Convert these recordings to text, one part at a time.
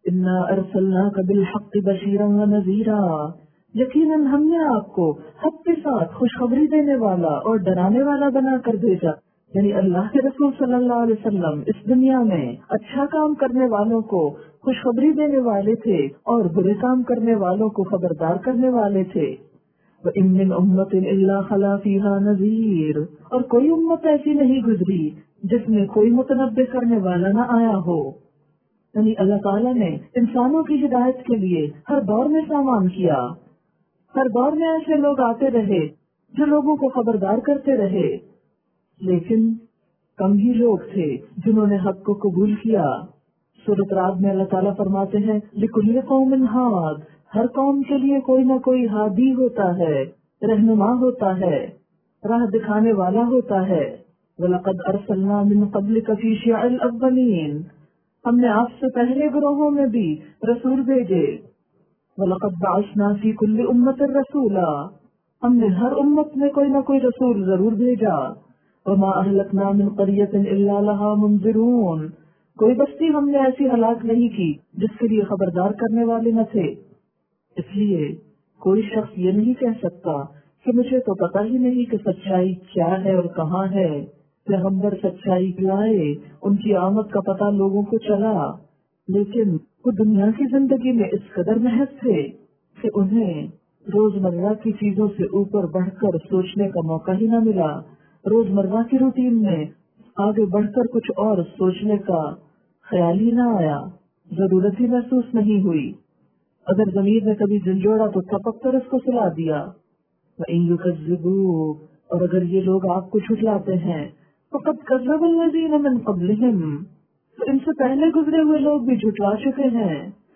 انا ارسلناک بالحق بشیرا ونذیرا، یقیناً ہم نے آپ کو حق کے ساتھ خوشخبری دینے والا اور ڈرانے والا بنا کر بھیجا. یعنی اللہ کے رسول صلی اللہ علیہ وسلم اس دنیا میں اچھا کام کرنے والوں کو خوشخبری دینے والے تھے اور برے کام کرنے والوں کو خبردار کرنے والے تھے. وَإِن مِّنْ أُمَّةٍ إِلَّا خَلَا فِيهَا نَذِيرٌ، اور کوئی امت ایسی نہیں گزری جس میں کوئی متنبع کرنے والا نہ آیا ہو. یعنی اللہ تعالیٰ نے انسانوں کی ہدایت کے لیے ہر دور میں سامان کیا. ہر دور میں ایسے لوگ آتے رہے جو لوگوں کو خبردار کرتے رہے، لیکن کم ہی لوگ تھے جنہوں نے حق کو قبول کیا. سورۃ رعد میں اللہ تعالیٰ فرماتے ہیں لِكُلِّ قَوْمٍ هَادٍ، ہر قوم کے لیے کوئی نہ کوئی ہادی ہوتا ہے، رہنما ہوتا ہے، راہ دکھانے والا ہوتا ہے. وَلَقَدْ أَرْسَلْنَا مِن قَبْلِكَ فِي شِيَعِ الْأَوَّلِينَ، ہم نے آپ سے پہلے گروہوں میں بھی رسول بھیجے. وَلَقَدْ بَعَثْنَا فِي كُلِّ أُمَّةٍ رَسُولًا، ہم نے ہر امت میں کوئی نہ کوئی رسول ضرور بھیجا. وَمَا أَهْلَكْنَا مِن قَرْيَةٍ إِلَّا لَهَا مُنذِرُونَ، کوئی بستی ہم نے ایسی ہلاک نہیں کی جس کے لیے خبردار کرنے والے نہ تھے. اس لیے کوئی شخص یہ نہیں کہہ سکتا کہ مجھے تو پتہ ہی نہیں کہ سچائی کیا ہے اور کہاں ہے. پیغمبر سچائی لائے، ان کی آمد کا پتہ لوگوں کو چلا، لیکن وہ دنیا کی زندگی میں اس قدر محض تھے کہ انہیں روزمرہ کی چیزوں سے اوپر بڑھ کر سوچنے کا موقع ہی نہ ملا. روزمرہ کی روٹین میں آگے بڑھ کر کچھ اور سوچنے کا خیال ہی نہ آیا، ضرورت ہی محسوس نہیں ہوئی. اگر زمین میں کبھی جھنجھوڑا تو تھپک کر اس کو سلا دیا. وَإِن يُكَذِّبُوكَ، اور اگر یہ لوگ آپ کو جھٹلاتے ہیں، فَقَدْ كَذَّبَ الَّذِينَ مِن قَبْلِهِمْ، تو ان سے پہلے گزرے ہوئے لوگ بھی جھٹلا چکے ہیں.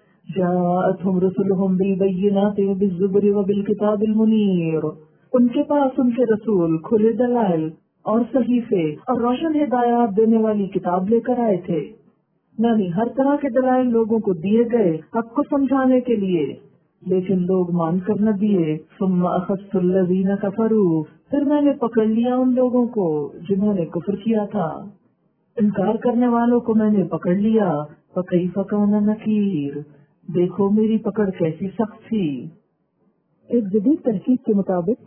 جاءتهم رسلهم بالبينات وبالزبر وبالكتاب المنير، ان کے پاس ان کے رسول کھلے دلائل اور صحیفے اور روشن ہدایات دینے والی کتاب لے کر آئے تھے. یعنی ہر طرح کے دلائل لوگوں کو دیے گئے حق کو سمجھانے کے لیے، لیکن لوگ مان کر نہ دیے. ثم اخذت الذین کفروا، پھر میں نے پکڑ لیا ان لوگوں کو جنہوں نے کفر کیا تھا، انکار کرنے والوں کو میں نے پکڑ لیا. فکیف کان نکیر، دیکھو میری پکڑ کیسی سخت تھی. ایک جدید تحقیق کے مطابق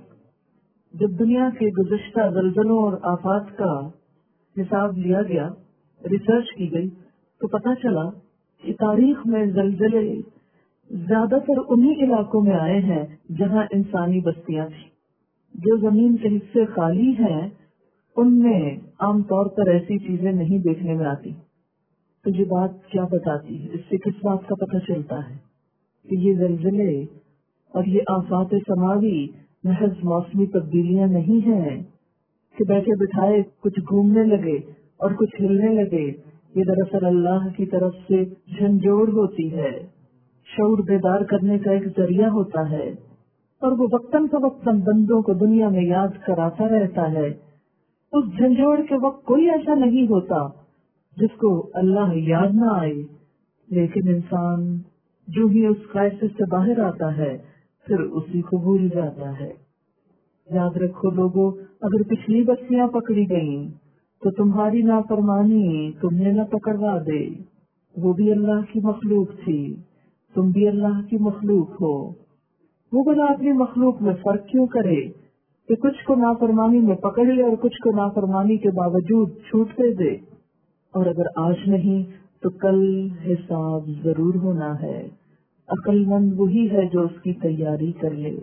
جب دنیا کے گزشتہ زلزلوں اور آفات کا حساب لیا گیا، ریسرچ کی گئی، تو پتہ چلا کہ تاریخ میں زلزلے زیادہ تر انہی علاقوں میں آئے ہیں جہاں انسانی بستیاں تھیں. جو زمین کے حصے خالی ہیں ان میں عام طور پر ایسی چیزیں نہیں دیکھنے میں آتی. تو یہ بات کیا بتاتی ہے؟ اس سے کس بات کا پتہ چلتا ہے کہ یہ زلزلے اور یہ آفات سماوی محض موسمی تبدیلیاں نہیں ہیں کہ بیٹھے بٹھائے کچھ گھومنے لگے اور کچھ ہلنے لگے. یہ دراصل اللہ کی طرف سے جھنجھوڑ ہوتی ہے، شعور بیدار کرنے کا ایک ذریعہ ہوتا ہے، اور وہ وقتاً فوقتاً بندوں کو دنیا میں یاد کراتا رہتا ہے. اس جھنجھوڑ کے وقت کوئی ایسا نہیں ہوتا جس کو اللہ یاد نہ آئے، لیکن انسان جو ہی اس کرائسس سے باہر آتا ہے پھر اسی کو بھول جاتا ہے. یاد رکھو لوگوں، اگر پچھلی بستیاں پکڑی گئیں تو تمہاری نافرمانی تمہیں نہ پکڑوا دے. وہ بھی اللہ کی مخلوق تھی، تم بھی اللہ کی مخلوق ہو. وہ بلا اپنی مخلوق میں فرق کیوں کرے کہ کچھ کو نافرمانی میں پکڑ لے اور کچھ کو نافرمانی کے باوجود چھوٹ دے دے. اور اگر آج نہیں تو کل حساب ضرور ہونا ہے. عقل مند وہی ہے جو اس کی تیاری کر لے.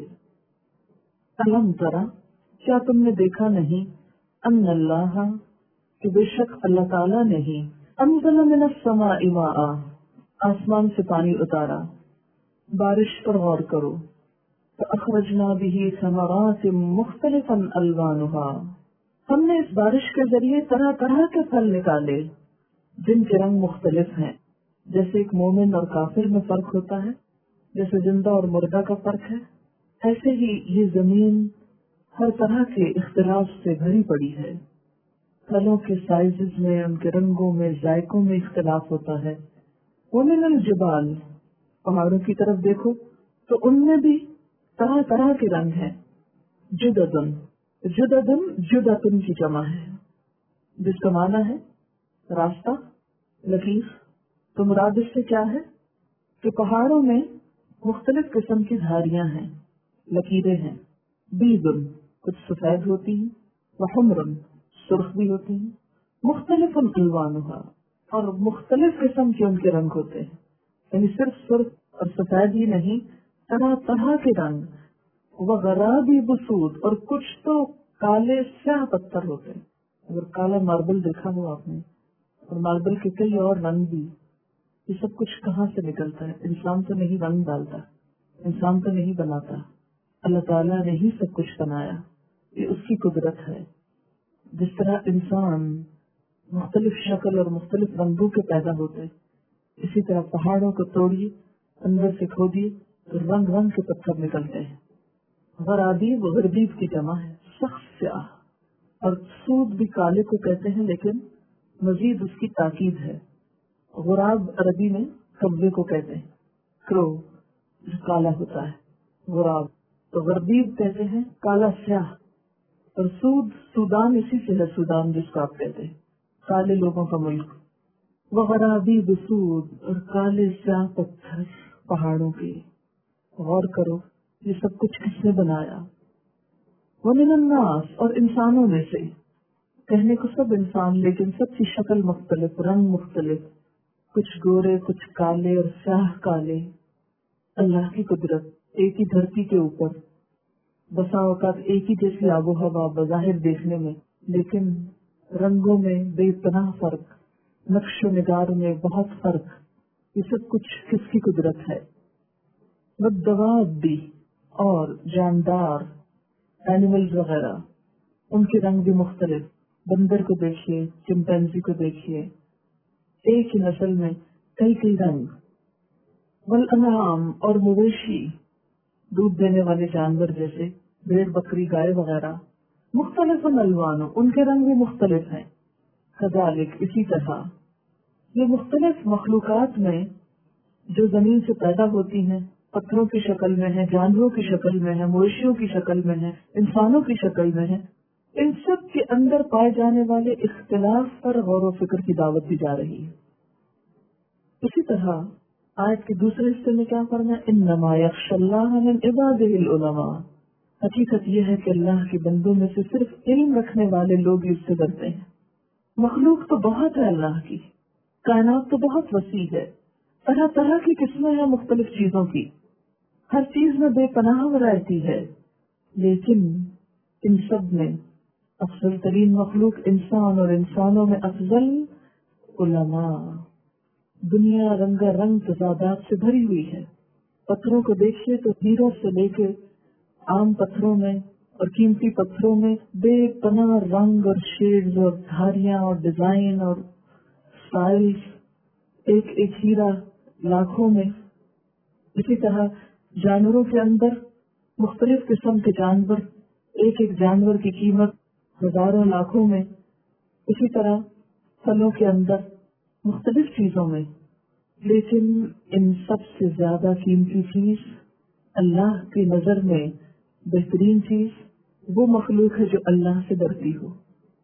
الم ترا، کیا تم نے دیکھا نہیں، ان اللہ، کہ بے شک اللہ تعالیٰ نے ہی انزل من السماء ماء، آسمان سے پانی اتارا. بارش پر غور کرو. فاخرجنا به ثمرات مختلفا الوانها، ہم نے اس بارش کے ذریعے طرح طرح کے پھل نکالے جن کے رنگ مختلف ہیں. جیسے ایک مومن اور کافر میں فرق ہوتا ہے، جیسے زندہ اور مردہ کا فرق ہے، ایسے ہی یہ زمین ہر طرح کے اختلاف سے بھری پڑی ہے. پھلوں کے سائزز میں، ان کے رنگوں میں، ذائقوں میں اختلاف ہوتا ہے. ومن الجبال، پہاڑوں کی طرف دیکھو تو ان میں بھی طرح طرح کے رنگ ہیں. جددن، جددن جدتن کی جمع ہے، جس کا معنی ہے راستہ، لکیر. تو مراد اس سے کیا ہے؟ کہ پہاڑوں میں مختلف قسم کی دھاریاں ہیں، لکیریں ہیں، بیضن کچھ سفید ہوتی ہیں، وحمرن سرخ بھی ہوتی ہیں، مختلف الوانها اور مختلف قسم کے ان کے رنگ ہوتے ہیں، یعنی صرف سرخ اور سفید ہی نہیں، طرح طرح کے رنگ، وغرابی بسود اور کچھ تو کالے سیاہ پتھر ہوتے ہیں۔ اگر کالا ماربل دیکھا ہو آپ نے، اور ماربل کے کئی اور رنگ بھی، یہ سب کچھ کہاں سے نکلتا ہے؟ انسان تو نہیں رنگ ڈالتا، انسان تو نہیں بناتا، اللہ تعالیٰ نے ہی سب کچھ بنایا، یہ اس کی قدرت ہے۔ جس طرح انسان مختلف شکل اور مختلف رنگوں کے پیدا ہوتے، اسی طرح پہاڑوں کو توڑیے، اندر سے کھودیے تو رنگ رنگ کے پتھر نکلتے ہیں۔ غرابیب غربیب کی جمع ہے، سخت سیاہ، اور سود بھی کالے کو کہتے ہیں، لیکن مزید اس کی تاکید ہے۔ غراب عربی میں کبے کو کہتے ہیں، کرو جو کالا ہوتا ہے غراب، تو غربیب کہتے ہیں کالا سیاہ، اور سود سودان اسی سے ہے، سودان جس کو آپ کہتے ہیں کالے لوگوں کا ملک۔ وغرابیب سود اور کالے سیاہ پتھر پہاڑوں کے، غور کرو یہ سب کچھ کس نے بنایا؟ ومن الناس اور انسانوں میں سے، کہنے کو سب انسان لیکن سب کی شکل مختلف، رنگ مختلف، کچھ گورے کچھ کالے اور سیاہ کالے۔ اللہ کی قدرت ایک ہی دھرتی کے اوپر، بسا اوقات ایک ہی جیسی آب و ہوا بظاہر دیکھنے میں، لیکن رنگوں میں بے پناہ فرق، نقش و نگار میں بہت فرق، یہ سب کچھ کس کی قدرت ہے؟ والدواب بھی، اور جاندار اینیملز وغیرہ، ان کے رنگ بھی مختلف، بندر کو دیکھیے، چمپینزی کو دیکھیے، ایک ہی نسل میں کئی کئی رنگ۔ والانعام اور مویشی، دودھ دینے والے جانور جیسے بھیڑ بکری گائے وغیرہ، مختلف الوان، ان کے رنگ بھی مختلف ہیں۔ کذالک اسی طرح یہ مختلف مخلوقات میں جو زمین سے پیدا ہوتی ہیں، پتھروں کی شکل میں ہے، جانوروں کی شکل میں ہے، مویشیوں کی شکل میں ہے، انسانوں کی شکل میں ہے، ان سب کے اندر پائے جانے والے اختلاف پر غور و فکر کی دعوت دی جا رہی ہے۔ اسی طرح آیت کے دوسرے حصے میں کیا فرمایا؟ انما یخشی اللہ من عبادہ العلماء، حقیقت یہ ہے کہ اللہ کے بندوں میں سے صرف علم رکھنے والے لوگ اس سے ڈرتے ہیں۔ مخلوق تو بہت ہے اللہ کی، کائنات تو بہت وسیع ہے، طرح طرح کی قسمیں ہیں مختلف چیزوں کی، ہر چیز میں بے پناہ ورائٹی ہے، لیکن ان سب میں افضل ترین مخلوق انسان، اور انسانوں میں افضل علماء۔ دنیا رنگا رنگ تضادات سے بھری ہوئی ہے، پتھروں کو دیکھیے تو ہیروں سے لے کے عام پتھروں میں اور قیمتی پتھروں میں بے پناہ رنگ اور شیڈز اور دھاریاں اور ڈیزائن اور سٹائلز، ایک ایک ہیرا لاکھوں میں۔ اسی طرح جانوروں کے اندر مختلف قسم کے جانور، ایک ایک جانور کی قیمت ہزاروں لاکھوں میں۔ اسی طرح پھلوں کے اندر مختلف چیزوں میں، لیکن ان سب سے زیادہ قیمتی چیز اللہ کی نظر میں بہترین چیز وہ مخلوق ہے جو اللہ سے ڈرتی ہو،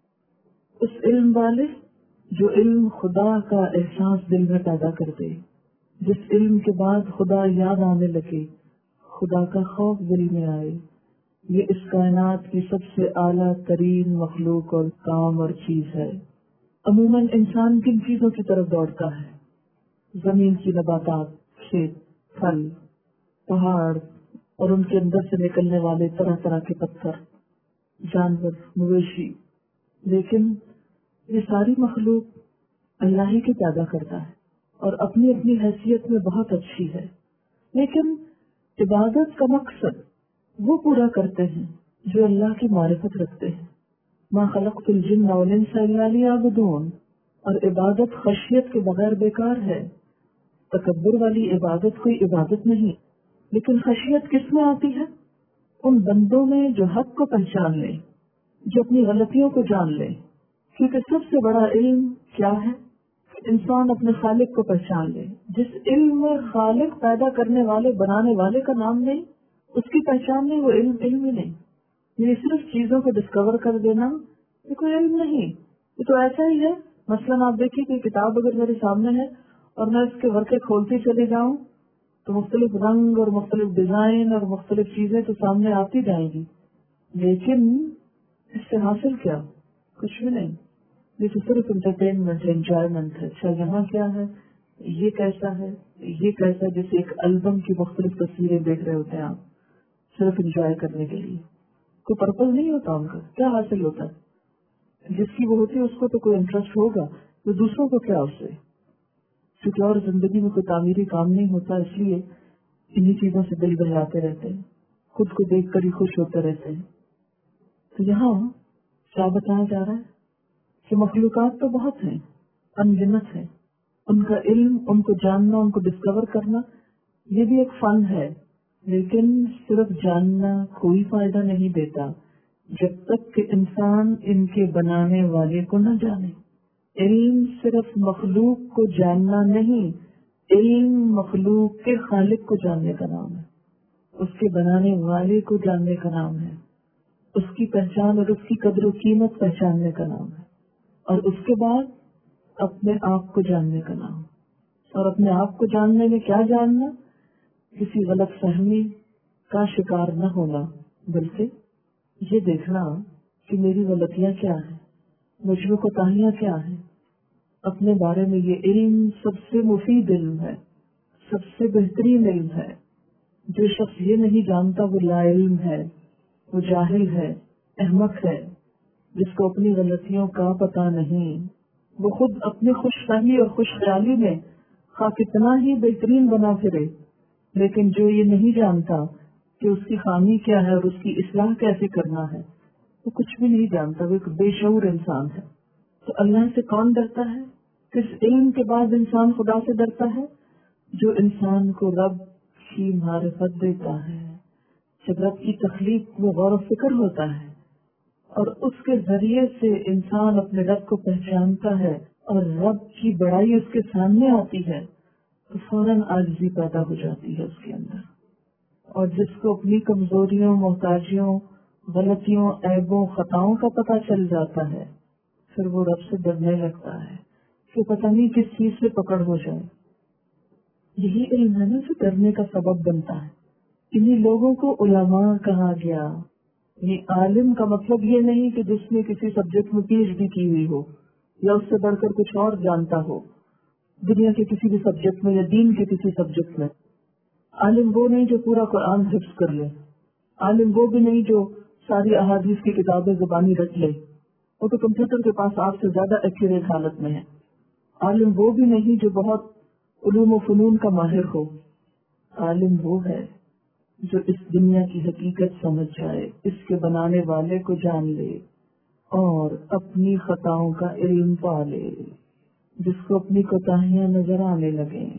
اس علم والے جو علم خدا کا احساس دل میں پیدا کر دے، جس علم کے بعد خدا یاد آنے لگے، خدا کا خوف دل میں آئے۔ یہ اس کائنات کی سب سے اعلیٰ ترین مخلوق اور کام اور چیز ہے۔ عموماً انسان کن چیزوں کی طرف دوڑتا ہے؟ زمین کی نباتات، کھیت، پھل، پہاڑ اور ان کے اندر سے نکلنے والے طرح طرح کے پتھر، جانور، مویشی، لیکن یہ ساری مخلوق اللہ ہی کی پیدا کرتا ہے اور اپنی اپنی حیثیت میں بہت اچھی ہے، لیکن عبادت کا مقصد وہ پورا کرتے ہیں جو اللہ کی معرفت رکھتے ہیں۔ ما خلقت الجن والانس الا لیعبدون، اور عبادت خشیت کے بغیر بیکار ہے۔ تکبر والی عبادت کوئی عبادت نہیں، لیکن خشیت کس میں آتی ہے؟ ان بندوں میں جو حق کو پہچان لیں، جو اپنی غلطیوں کو جان لیں، کیونکہ سب سے بڑا علم کیا ہے؟ انسان اپنے خالق کو پہچان لے۔ جس علم میں خالق پیدا کرنے والے بنانے والے کا نام نہیں، اس کی پہچان نہیں، وہ علم ہی نہیں۔ یہ صرف چیزوں کو ڈسکور کر دینا یہ کوئی علم نہیں، یہ تو ایسا ہی ہے۔ مثلاً آپ دیکھیے کہ کتاب اگر میرے سامنے ہے اور میں اس کے ورقے کھولتی چلی جاؤں تو مختلف رنگ اور مختلف ڈیزائن اور مختلف چیزیں تو سامنے آتی جائیں گی، لیکن اس سے حاصل کیا؟ کچھ بھی نہیں. یہ تو صرف انٹرٹینمنٹ ہے، انجوائمنٹ ہے. اچھا یہاں کیا ہے، یہ کیسا ہے، یہ کیسا ہے، جیسے ایک البم کی مختلف تصویریں دیکھ رہے ہوتے ہیں آپ، صرف انجوائے کرنے کے لیے. کوئی پرپز نہیں ہوتا ان کا. کیا حاصل ہوتا ہے؟ جس کی وہ ہوتی ہے اس کو تو کوئی انٹرسٹ ہوگا، تو دوسروں کو کیا اس سے؟ کیونکہ اور زندگی میں کوئی تعمیری کام نہیں ہوتا، اس لیے انہی چیزوں سے دل بہلاتے رہتے ہیں، خود کو دیکھ کر ہی خوش ہوتے رہتے ہیں. تو یہاں کیا بتایا جا رہا ہے کہ مخلوقات تو بہت ہیں، ان گنت ہیں. ان کا علم، ان کو جاننا، ان کو ڈسکور کرنا، یہ بھی ایک فن ہے. لیکن صرف جاننا کوئی فائدہ نہیں دیتا جب تک کہ انسان ان کے بنانے والے کو نہ جانے. علم صرف مخلوق کو جاننا نہیں، علم مخلوق کے خالق کو جاننے کا نام ہے، اس کے بنانے والے کو جاننے کا نام ہے، اس کی پہچان اور اس کی قدر و قیمت پہچاننے کا نام ہے، اور اس کے بعد اپنے آپ کو جاننے کا نام. اور اپنے آپ کو جاننے میں کیا جاننا؟ کسی غلط فہمی کا شکار نہ ہونا، بلکہ یہ دیکھنا کہ میری غلطیاں کیا ہیں، مجھ میں کوتاہیاں کیا ہیں. اپنے بارے میں یہ علم سب سے مفید علم ہے، سب سے بہترین علم ہے. جو شخص یہ نہیں جانتا وہ لا علم ہے، وہ جاہل ہے، احمق ہے. جس کو اپنی غلطیوں کا پتہ نہیں، وہ خود اپنی خوش فہمی اور خوش خیالی میں خواہ کتنا ہی بہترین بنا پھرے، لیکن جو یہ نہیں جانتا کہ اس کی خامی کیا ہے اور اس کی اصلاح کیسے کرنا ہے، وہ کچھ بھی نہیں جانتا، وہ ایک بے شعور انسان ہے. تو اللہ سے کون ڈرتا ہے؟ کس علم کے بعد انسان خدا سے ڈرتا ہے؟ جو انسان کو رب کی معرفت دیتا ہے. جب رب کی تخلیق میں غور و فکر ہوتا ہے اور اس کے ذریعے سے انسان اپنے رب کو پہچانتا ہے اور رب کی بڑائی اس کے سامنے آتی ہے، تو فوراً عاجزی پیدا ہو جاتی ہے اس کے اندر. اور جس کو اپنی کمزوریوں، محتاجیوں، غلطیوں، عیبوں، خطاؤں کا پتہ چل جاتا ہے، پھر وہ رب سے ڈرنے لگتا ہے کہ پتہ نہیں کس چیز سے پکڑ ہو جائے. یہی علم ہے نا جو ڈرنے کا سبب بنتا ہے. انہی لوگوں کو علماء کہا گیا. یہ عالم کا مطلب یہ نہیں کہ جس نے کسی سبجیکٹ میں پی ایچ ڈی کی ہوئی ہو یا اس سے بڑھ کر کچھ اور جانتا ہو دنیا کے کسی بھی سبجیکٹ میں یا دین کے کسی سبجیکٹ میں. عالم وہ نہیں جو پورا قرآن حفظ کر لے. عالم وہ بھی نہیں جو ساری احادیث کی کتابیں زبانی رٹ لے، وہ تو کمپیوٹر کے پاس آپ سے زیادہ ایکوریٹ حالت میں ہے. عالم وہ بھی نہیں جو بہت علوم و فنون کا ماہر ہو. عالم وہ ہے جو اس دنیا کی حقیقت سمجھ جائے، اس کے بنانے والے کو جان لے اور اپنی خطاؤں کا علم پا لے، جس کو اپنی کوتاہیاں نظر آنے لگیں.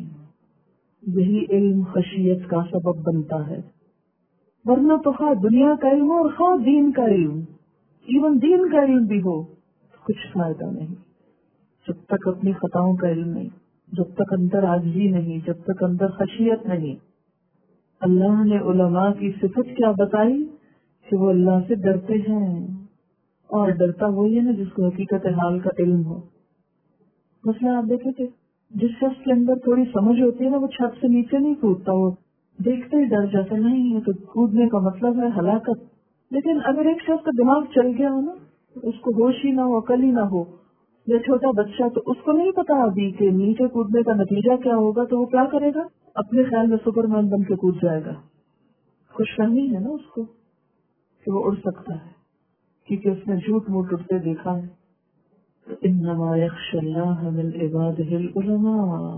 یہی علم خشیت کا سبب بنتا ہے. ورنہ تو خواہ دنیا کا علم ہو اور خواہ دین کا علم، ایون دین کا علم بھی ہو، کچھ فائدہ نہیں جب تک اپنی خطاؤں کا علم نہیں، جب تک اندر عاجزی نہیں، جب تک اندر خشیت نہیں. اللہ نے علماء کی صفت کیا بتائی کہ وہ اللہ سے ڈرتے ہیں، اور ڈرتا وہی ہے نا جس کو حقیقت حال کا علم ہو. مثلا آپ دیکھیں کہ جس شخص کے اندر تھوڑی سمجھ ہوتی ہے نا، وہ چھت سے نیچے نہیں کودتا، وہ دیکھتے ہی ڈر جاتا نہیں ہے تو کودنے کا مطلب ہے ہلاکت. لیکن اگر ایک شخص کا دماغ چل گیا ہو نا، اس کو ہوش ہی نہ ہو، عقل ہی نہ ہو، یا چھوٹا بچہ، تو اس کو نہیں پتا ابھی کہ نیچے کودنے کا نتیجہ کیا ہوگا، تو وہ کیا کرے گا؟ اپنے خیال میں سپر مین بن کے کود جائے گا. خوش فہمی ہے نا اس کو کہ وہ اڑ سکتا ہے، کیونکہ اس نے جھوٹ موٹ اڑتے دیکھا ہے. انما یخشی اللہ من عبادہ العلماء.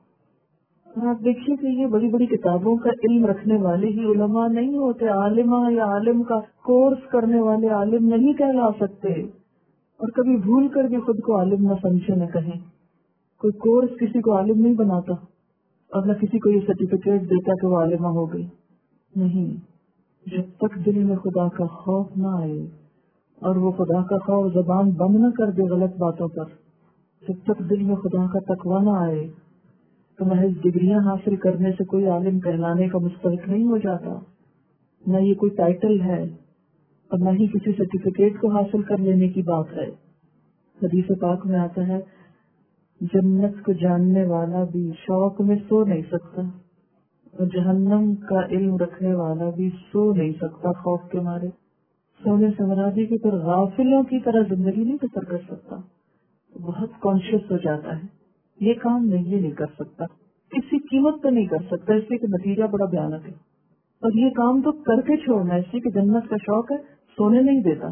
اور آپ دیکھیے کہ یہ بڑی بڑی کتابوں کا علم رکھنے والے ہی علماء نہیں ہوتے. عالمہ یا عالم کا کورس کرنے والے عالم نہیں کہلا سکتے. اور کبھی بھول کر بھی خود کو عالم نہ سمجھے نہ کہیں. کوئی کورس کسی کو عالم نہیں بناتا اور نہ کسی کو یہ سرٹیفکیٹ دیتا کہ وہ عالمہ ہو گئی. نہیں، جب تک دل میں خدا کا خوف نہ آئے اور وہ خدا کا خوف زبان بند نہ کر دے غلط باتوں پر، جب تک دل میں خدا کا تقویٰ نہ آئے تو محض ڈگریاں حاصل کرنے سے کوئی عالم کہلانے کا مستحق نہیں ہو جاتا. نہ یہ کوئی ٹائٹل ہے اور نہ ہی کسی سرٹیفکیٹ کو حاصل کر لینے کی بات ہے. حدیث پاک میں آتا ہے جنت کو جاننے والا بھی شوق میں سو نہیں سکتا. اور جہنم کا علم رکھنے والا بھی سو نہیں سکتا خوف کے مارے. سونے سے مراد ہے کہ پھر غافلوں کی طرح زندگی نہیں بسر کر سکتا. بہت کانشیس ہو جاتا ہے یہ کام نہیں، یہ نہیں کر سکتا، کسی قیمت پہ نہیں کر سکتا، اس لیے کہ نتیجہ بڑا بھیانک ہے. اور یہ کام تو کر کے چھوڑنا ہے، اس لیے کہ جنت کا شوق ہے، سونے نہیں دیتا.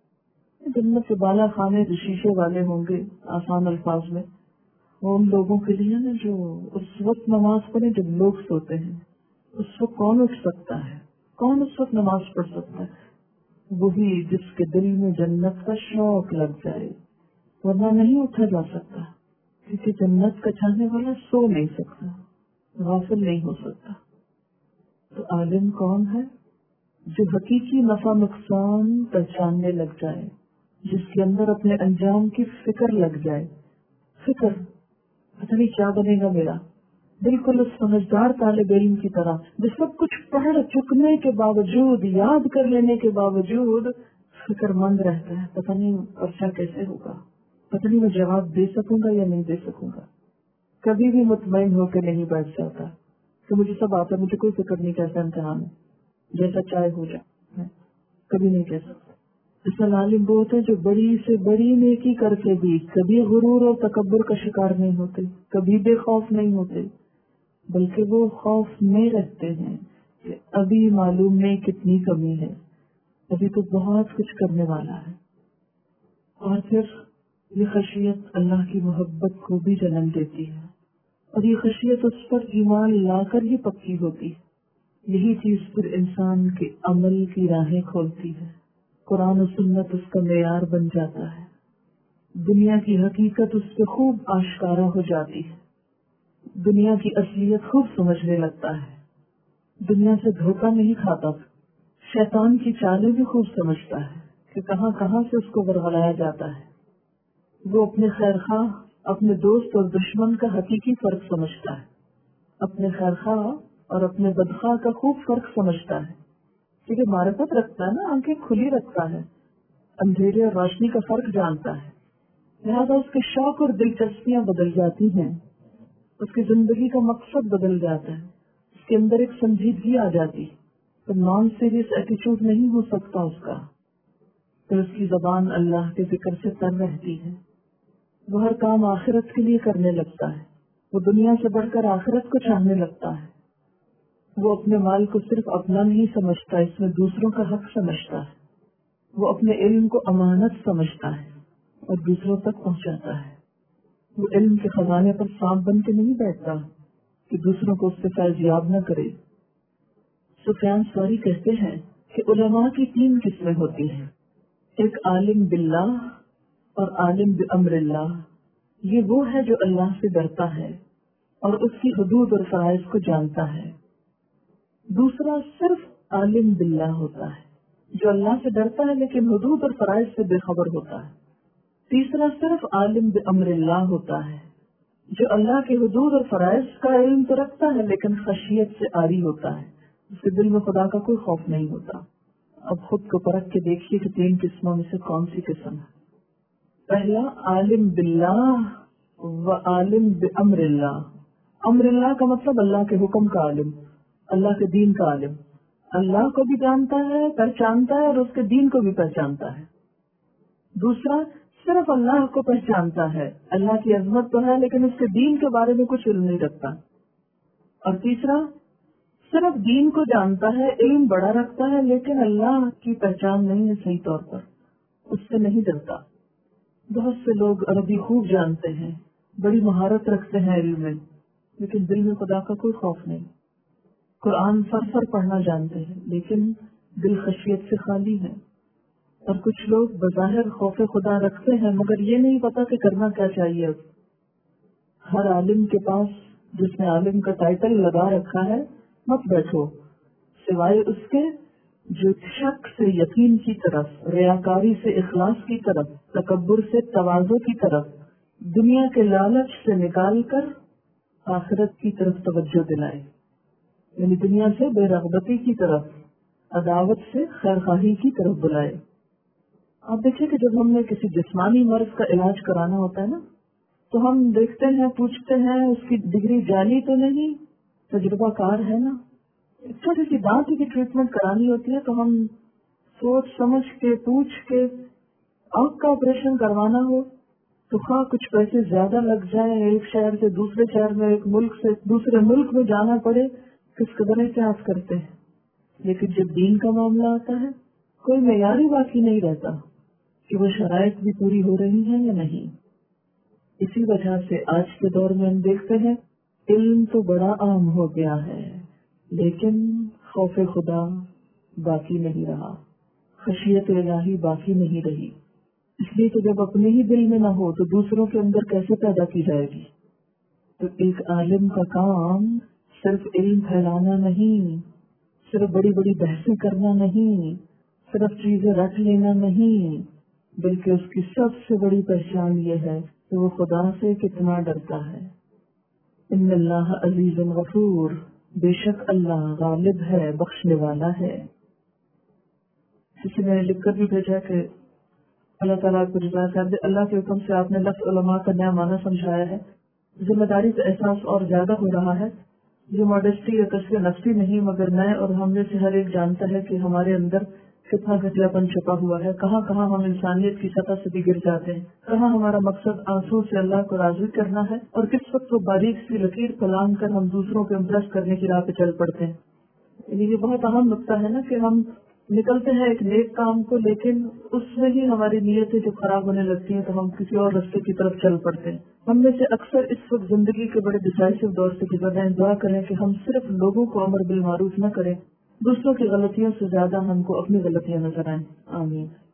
جنت سے بالا خانے جو شیشے والے ہوں گے آسان الفاظ میں، وہ ان لوگوں کے لیے نا جو اس وقت نماز پڑھے جب لوگ سوتے ہیں. اس وقت کون اٹھ سکتا ہے؟ کون اس وقت نماز پڑھ سکتا ہے؟ وہی جس کے دل میں جنت کا شوق لگ جائے، ورنہ نہیں اٹھا جا سکتا، کیونکہ جنت کا چاہنے والا سو نہیں سکتا، غافل نہیں ہو سکتا. تو عالم کون ہے؟ جو حقیقی نفع نقصان پہچاننے لگ جائے، جس کے اندر اپنے انجام کی فکر لگ جائے. فکر پتہ نہیں کیا بنے گا میرا، بالکل اس سمجھدار طالب علم کی طرح جو سب کچھ پڑھ چکنے کے باوجود، یاد کر لینے کے باوجود فکر مند رہتا ہے. پتہ نہیں پرچہ کیسے ہوگا، پتہ نہیں میں جواب دے سکوں گا یا نہیں دے سکوں گا. کبھی بھی مطمئن ہو کے نہیں بیٹھ جاتا کہ مجھے سب آتا ہے، مجھے کوئی فکر نہیں کیسا امتحان ہے، جیسا چاہے ہو جائے. کبھی نہیں کہہ سکتا. اصل عالم وہ ہوتے ہیں جو بڑی سے بڑی نیکی کر کے بھی کبھی غرور اور تکبر کا شکار نہیں ہوتے، کبھی بے خوف نہیں ہوتے، بلکہ وہ خوف میں رہتے ہیں کہ ابھی معلوم نہیں کتنی کمی ہے، ابھی تو بہت کچھ کرنے والا ہے. اور پھر یہ خشیت اللہ کی محبت کو بھی جنم دیتی ہے، اور یہ خشیت اس پر ایمان لا کر ہی پکی ہوتی ہے. یہی چیز پھر انسان کے عمل کی راہیں کھولتی ہے. قرآن و سنت اس کا معیار بن جاتا ہے، دنیا کی حقیقت اس پہ خوب آشکارا ہو جاتی ہے، دنیا کی اصلیت خوب سمجھنے لگتا ہے، دنیا سے دھوکہ نہیں کھاتا، شیطان کی چالیں بھی خوب سمجھتا ہے کہ کہاں کہاں سے اس کو ورغلایا جاتا ہے. وہ اپنے خیر خواہ، اپنے دوست اور دشمن کا حقیقی فرق سمجھتا ہے، اپنے خیر خواہ اور اپنے بدخواہ کا خوب فرق سمجھتا ہے، کیونکہ معرفت رکھتا ہے نا، آنکھیں کھلی رکھتا ہے، اندھیرے اور روشنی کا فرق جانتا ہے. لہٰذا اس کے شوق اور دلچسپیاں بدل جاتی ہیں، اس کی زندگی کا مقصد بدل جاتا ہے، اس کے اندر ایک سنجیدگی آ جاتی، تو نان سیریس ایٹیچیوڈ نہیں ہو سکتا اس کا. پھر اس کی زبان اللہ کے ذکر سے تر رہتی ہے، وہ ہر کام آخرت کے لیے کرنے لگتا ہے، وہ دنیا سے بڑھ کر آخرت کو چاہنے لگتا ہے. وہ اپنے مال کو صرف اپنا نہیں سمجھتا، اس میں دوسروں کا حق سمجھتا ہے. وہ اپنے علم کو امانت سمجھتا ہے اور دوسروں تک پہنچاتا ہے. وہ علم کے خزانے پر سانپ بن کے نہیں بیٹھتا کہ دوسروں کو اس سے فیض یاب نہ کرے. سفیان ثوری کہتے ہیں کہ علماء کی 3 قسمیں ہوتی ہیں، ایک عالم باللہ اور عالم بامر اللہ. یہ وہ ہے جو اللہ سے ڈرتا ہے اور اس کی حدود اور فرائض کو جانتا ہے. دوسرا صرف عالم باللہ ہوتا ہے جو اللہ سے ڈرتا ہے لیکن حدود اور فرائض سے بے خبر ہوتا ہے. تیسرا صرف عالم بامر اللہ ہوتا ہے جو اللہ کے حدود اور فرائض کا علم تو رکھتا ہے لیکن خشیت سے عاری ہوتا ہے، اس کے دل میں خدا کا کوئی خوف نہیں ہوتا. اب خود کو پرکھ کے دیکھیے کہ 3 قسموں میں سے کون سی قسم ہے. پہلا عالم باللہ و عالم بامر اللہ. امر اللہ کا مطلب اللہ کے حکم کا عالم، اللہ کے دین کا عالم، اللہ کو بھی جانتا ہے، پہچانتا ہے اور اس کے دین کو بھی پہچانتا ہے. دوسرا صرف اللہ کو پہچانتا ہے، اللہ کی عظمت تو ہے لیکن اس کے دین کے بارے میں کچھ علم نہیں رکھتا. اور تیسرا صرف دین کو جانتا ہے، علم بڑا رکھتا ہے لیکن اللہ کی پہچان نہیں ہے صحیح طور پر، اس سے نہیں ڈرتا. بہت سے لوگ عربی خوب جانتے ہیں، بڑی مہارت رکھتے ہیں علم میں، لیکن دل میں خدا کا کوئی خوف نہیں. قرآن سر پڑھنا جانتے ہیں لیکن دل خشیت سے خالی ہے. اور کچھ لوگ بظاہر خوف خدا رکھتے ہیں مگر یہ نہیں پتا کہ کرنا کیا چاہیے. ہر عالم کے پاس جس نے عالم کا ٹائٹل لگا رکھا ہے مت بیٹھو، سوائے اس کے جو شک سے یقین کی طرف، ریاکاری سے اخلاص کی طرف، تکبر سے تواضع کی طرف، دنیا کے لالچ سے نکال کر آخرت کی طرف توجہ دلائے، یعنی دنیا سے بے رغبتی کی طرف، عداوت سے خیر خواہی کی طرف بلائے. آپ دیکھیں کہ جب ہم نے کسی جسمانی مرض کا علاج کرانا ہوتا ہے نا، تو ہم دیکھتے ہیں، پوچھتے ہیں اس کی ڈگری جعلی تو نہیں، تجربہ کار ہے نا. چھوٹی سی دانت کی ٹریٹمنٹ کرانی ہوتی ہے تو ہم سوچ سمجھ کے پوچھ کے، آنکھ کا آپریشن کروانا ہو تو خواہ کچھ پیسے زیادہ لگ جائیں، ایک شہر سے دوسرے شہر میں، ایک ملک سے دوسرے ملک میں جانا پڑے، کس قدر احتیاط کرتے ہیں. لیکن جب دین کا معاملہ آتا ہے کوئی معیار ہی باقی نہیں رہتا کہ وہ شرائط بھی پوری ہو رہی ہیں یا نہیں. اسی وجہ سے آج کے دور میں ہم دیکھتے ہیں علم تو بڑا عام ہو گیا ہے لیکن خوف خدا باقی نہیں رہا، خشیت الہی باقی نہیں رہی. اس لیے کہ جب اپنے ہی دل میں نہ ہو تو دوسروں کے اندر کیسے پیدا کی جائے گی. تو ایک عالم کا کام صرف علم پھیلانا نہیں، صرف بڑی بڑی بحثیں کرنا نہیں، صرف چیزیں رٹ لینا نہیں، بلکہ اس کی سب سے بڑی پہچان یہ ہے کہ وہ خدا سے کتنا ڈرتا ہے. ان اللہ عزیز غفور، بے شک اللہ غالب ہے، بخشنے والا ہے. کسی نے لکھ کر بھی بھیجا کہ اللہ تعالیٰ کو رضا کر دے، اللہ کے حکم سے آپ نے لفظ علماء کا نیا معنی سمجھایا ہے. ذمہ داری کا احساس اور زیادہ ہو رہا ہے. جو ماڈسٹی یا کشف نفسی نہیں، مگر میں اور ہم میں سے ہر ایک جانتا ہے کہ ہمارے اندر کتنا گھٹیا پن چھپا ہوا ہے، کہاں کہاں ہم انسانیت کی سطح سے بھی گر جاتے ہیں، کہاں ہمارا مقصد آنسو سے اللہ کو راضی کرنا ہے اور کس وقت وہ باریک سی لکیر پھلانگ کر ہم دوسروں کو امپریس کرنے کی راہ پہ چل پڑتے ہیں. یہ بہت اہم نقطہ ہے نا کہ ہم نکلتے ہیں ایک نیک کام کو، لیکن اس میں ہی ہماری نیتیں جو خراب ہونے لگتی ہیں تو ہم کسی اور راستے کی طرف چل پڑتے ہیں. ہم میں سے اکثر اس وقت زندگی کے بڑے ڈیسائسو دور سے گزر رہے ہیں. دعا کریں کہ ہم صرف لوگوں کو امر بالمعروف نہ کریں، دوسروں کی غلطیوں سے زیادہ ہم کو اپنی غلطیاں نظر آئیں. آمین.